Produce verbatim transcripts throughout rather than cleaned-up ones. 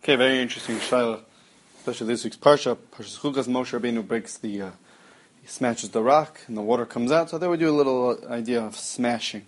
Okay, very interesting shaila, especially this week's parsha. Parsha Chukas, Moshe Rabbeinu breaks the, uh, he smashes the rock, and the water comes out. So there we do a little idea of smashing.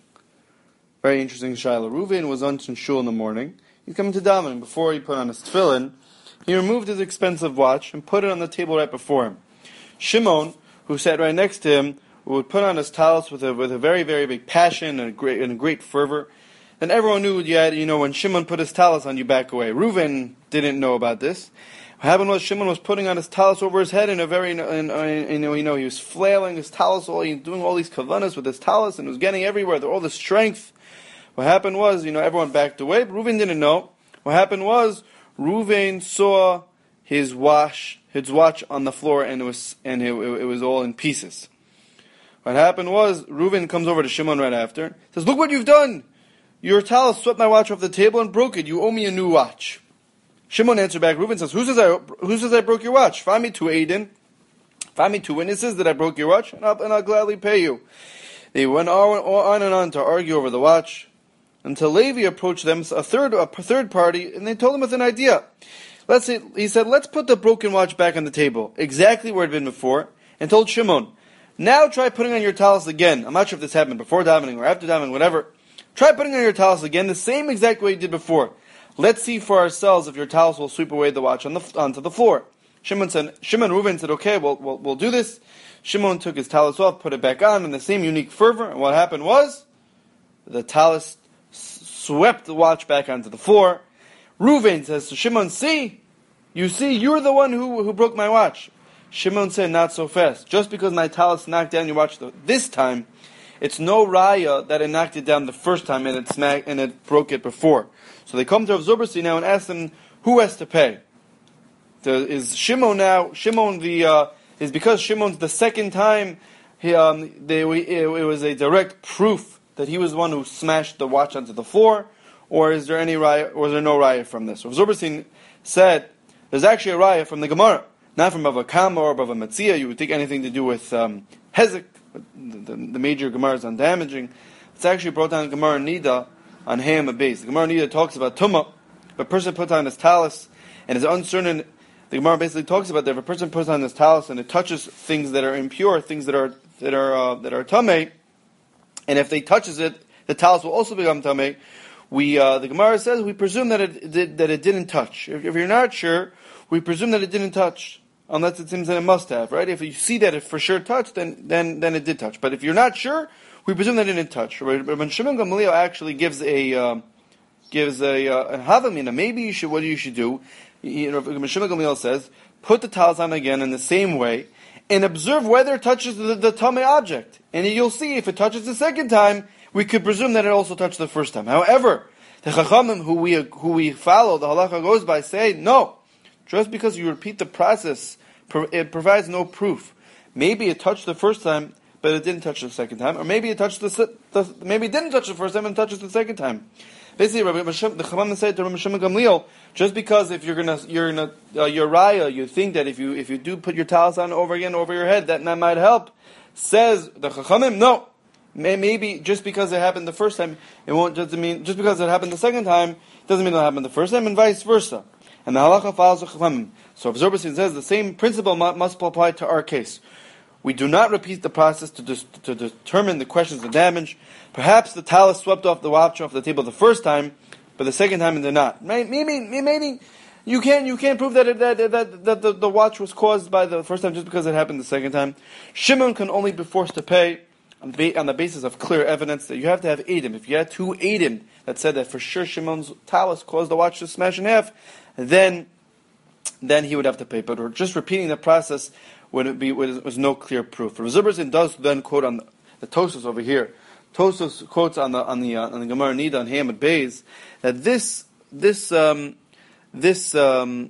Very interesting shaila. Reuven was on shul in the morning. He's coming to daven. Before he put on his tefillin, he removed his expensive watch and put it on the table right before him. Shimon, who sat right next to him, would put on his talis with a with a very very big passion and a great and a great fervor. And everyone knew, yeah, you know, when Shimon put his talis on, you back away. Reuven didn't know about this. What happened was Shimon was putting on his talis over his head in a very, in, in, in, you know, he was flailing his talis, all, he, doing all these kavanas with his talis, and it was getting everywhere, all the strength. What happened was, you know, everyone backed away, but Reuven didn't know. What happened was, Reuven saw his watch, his watch on the floor, and it was, and it, it was all in pieces. What happened was, Reuven comes over to Shimon right after, says, "Look what you've done! Your talis swept my watch off the table and broke it. You owe me a new watch." Shimon answered back. Reuven says, "Who says I who says I broke your watch? Find me two Aiden. Find me two witnesses that I broke your watch, and I'll, and I'll gladly pay you." They went on, on and on to argue over the watch until Levi approached them, a third a third party, and they told him with an idea. Let's say, he said, "Let's put the broken watch back on the table, exactly where it had been before," and told Shimon, "Now try putting on your talis again." I'm not sure if this happened before davening or after davening, whatever. Try putting on your talis again, the same exact way you did before. Let's see for ourselves if your talis will sweep away the watch on the, onto the floor. Shimon said, Shimon Reuven said, "Okay, we'll, we'll, we'll do this." Shimon took his talis off, put it back on in the same unique fervor, and what happened was, the talis swept the watch back onto the floor. Reuven says to Shimon, "See, you see, you're the one who, who broke my watch." Shimon said, "Not so fast. Just because my talis knocked down your watch this time, it's no raya that it knocked it down the first time and it smacked and it broke it before." So they come to Rav Zobberstein now and ask them, who has to pay? The, is Shimon now? Shimon the uh, is because Shimon's the second time. He, um, they, it, it was a direct proof that he was the one who smashed the watch onto the floor, or is there any raya? Or is there no raya from this? Rav Zobberstein said there's actually a raya from the Gemara, not from Bava Kama or Bava Metzia. You would think anything to do with um, Hezek. The, the, the major Gemaras on damaging. It's actually brought down Gemara Nida on Hayam Abayz. The Gemara Nida talks about Tumah. If a person puts on his talis and is uncertain, the Gemara basically talks about that if a person puts on his talis and it touches things that are impure, things that are that are uh, that are tamei, and if they touches it, the talis will also become tamei. We uh, the Gemara says we presume that it did, that it didn't touch. If, if you're not sure, we presume that it didn't touch. Unless it seems that it must have, right? If you see that it for sure touched, then then then it did touch. But if you're not sure, we presume that it didn't touch. Rabbi Shimon Gamliel actually gives a uh, gives a, uh, a havamina. Maybe you should. What you should do? You know, Rabbi Shimon Gamliel says, put the talis on again in the same way, and observe whether it touches the, the tamei object. And you'll see if it touches the second time, we could presume that it also touched the first time. However, the Chachamim who we who we follow, the halacha goes by, say no. Just because you repeat the process, it provides no proof. Maybe it touched the first time, but it didn't touch the second time, or maybe it touched the, the maybe it didn't touch the first time and touches the second time. Basically, Rabbi Mashim, the Chachamim said to Rabbi Shimon Gamliel, just because if you're gonna you're gonna uh, your raya, you think that if you if you do put your talis on over again over your head, that might help. Says the Chachamim, no. Maybe just because it happened the first time, it won't just mean just because it happened the second time doesn't mean it happened the first time, and vice versa. And the halacha follows the Chachamim. So if Zobberstein says the same principle must apply to our case. We do not repeat the process to dis- to determine the questions of damage. Perhaps the talis swept off the watch off the table the first time, but the second time it did not. Maybe, maybe you can't you can't prove that it, that that, that the, the watch was caused by the first time just because it happened the second time. Shimon can only be forced to pay on the, on the basis of clear evidence that you have to have Eidim. If you had two Eidim that said that for sure Shimon's talis caused the watch to smash in half, then then he would have to pay. But just repeating the process would be was no clear proof. Rav Zobberstein does then quote on the, the Tosfos over here. Tosfos quotes on the on the uh, on the Gemara Nida on Hamad Beis that this this um, this um,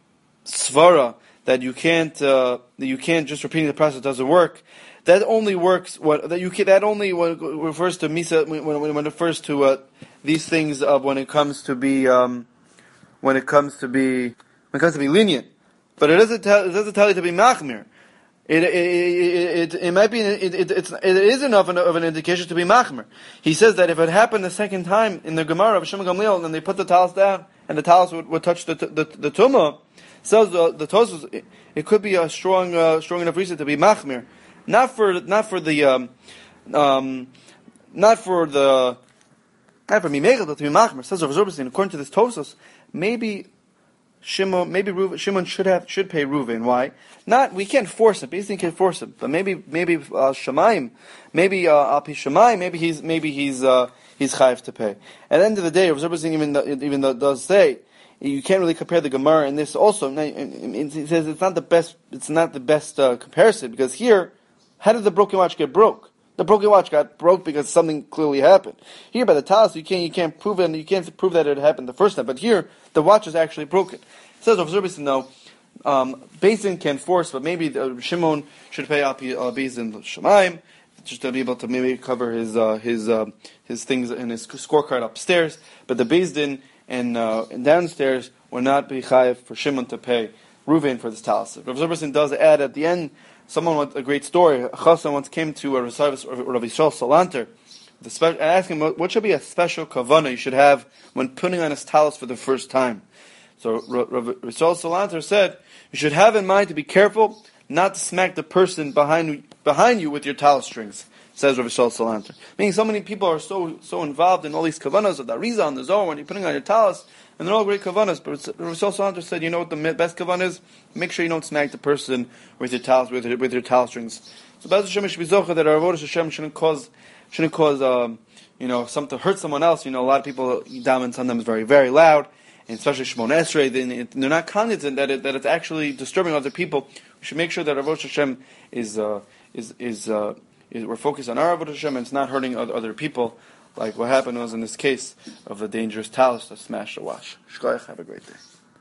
svara that you can't uh, that you can't just repeating the process doesn't work. That only works what that you can, that only when refers to misa when, when, when it refers to uh, these things of when it comes to be um, when it comes to be when it comes to be lenient. But it doesn't tell it doesn't tell you to be machmir. It it, it, it, it might be it, it, it's, it is enough of an indication to be machmer. He says that if it happened the second time in the Gemara of Shimon Gamliel, and they put the talis down, and the talis would, would touch the the, the tumah, says the, the Tosfos, it, it could be a strong uh, strong enough reason to be machmer, not for not for the um, um, not for the not for mimegel, but to be machmer. Says Rav Zurbasin, according to this Tosfos, maybe Shimon, maybe Ruven, Shimon should have should pay Ruven. Why? Not we can't force him. Basically, can't force him. But maybe maybe uh, Shemaim, maybe uh, Al Pi Shemaim, maybe he's maybe he's uh, he's chayiv to pay. At the end of the day, Rav Zurbasin even even though does say you can't really compare the Gemara and this also. It says it's not the best. It's not the best uh, comparison because here, how did the broken watch get broke? The broken watch got broke because something clearly happened. Here by the talis, you can't you can't prove it. You can't prove that it happened the first time. But here, the watch is actually broken. It says Rav Zurbasin, no, um, Beis Din can force, but maybe uh, Shimon should pay up uh, Beis Din Shemaim just to be able to maybe cover his uh, his uh, his things in his scorecard upstairs. But the Beis Din and uh, and downstairs will not be chayiv for Shimon to pay Ruvain for this talis. Rav Zurbasin does add at the end. Someone with a great story. A chassan once came to a Rav Yisrael Salanter and asked him, what should be a special kavanah you should have when putting on his talis for the first time? So Rav Yisrael Salanter said, you should have in mind to be careful not to smack the person behind behind you with your talis strings, says Rav Yisrael Salanter. Meaning so many people are so so involved in all these kavanahs of the Arizah and the Zohar when you're putting on your talis, and they're all great kavanas, but Rav Yisrael Salanter said, you know what the best kavanah is? Make sure you don't smack the person with your talis, with your, with your talis strings. So Be'ez Hashem should be zochah that our avodas Hashem shouldn't cause, shouldn't cause, um, you know, something to hurt someone else. You know, a lot of people daven sometimes very, very loud, and especially Shemon Esrei, they, they're not cognizant that it, that it's actually disturbing other people. We should make sure that our avodas Hashem is, uh, is, is, uh, is, we're focused on our avodas Hashem and it's not hurting other, other people. Like what happened was in this case of a dangerous talis that smashed the watch. Shkoyach, have a great day.